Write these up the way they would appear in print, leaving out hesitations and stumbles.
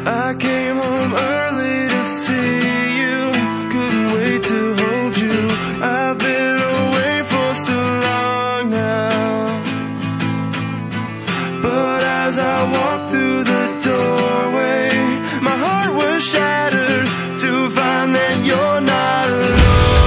I came home early to see you, couldn't wait to hold you. I've been away for so long now, but as I walked through the doorway, my heart was shattered to find that you're not alone.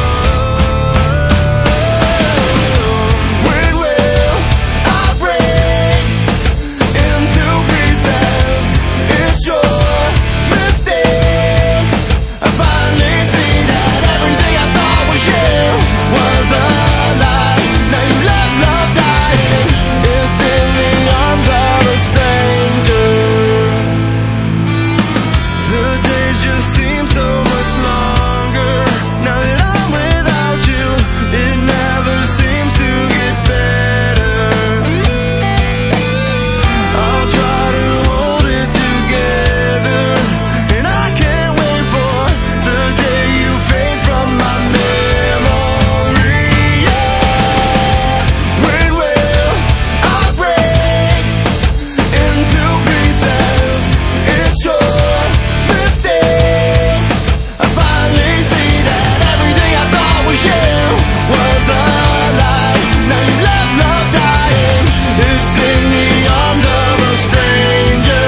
When will I break into pieces? It's your mistake. I finally see that everything I thought was you was a lie. Now you love dying. It's in the arms of a stranger. The days just seem so much longer now that I'm without you. It never seems to get better. I'll try to hold it together, and I can't wait for the day you fade from my memory. Yeah. When will I break into pieces? It's your mistake. I finally see that everything I thought was you was a lie. Now you love dying. It's in the arms of a stranger.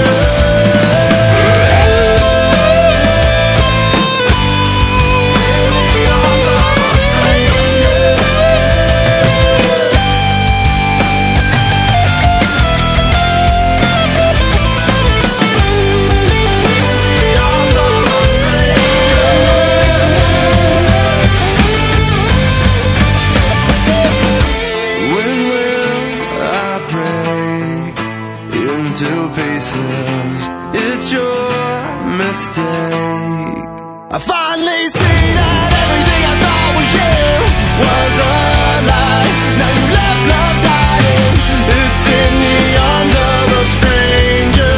When will I break into pieces? It's your mistake. I finally see that everything I thought was you was a lie. Now you love dying. It's in the arms of a stranger.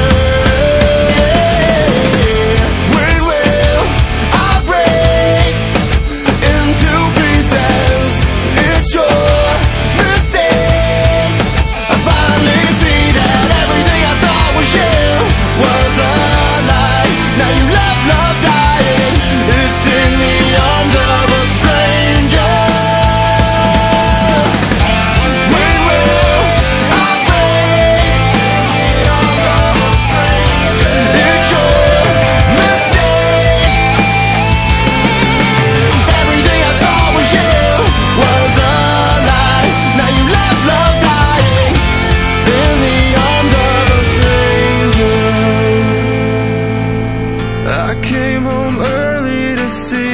When will I break into pieces? It's your mistake. I finally see that everything I thought was you was a lie. Now you love dying. It's in the arms of a stranger. When will I break? It's your mistake. Everything I thought was you was a lie. Now you love dying in the arms of a stranger. I came home early to see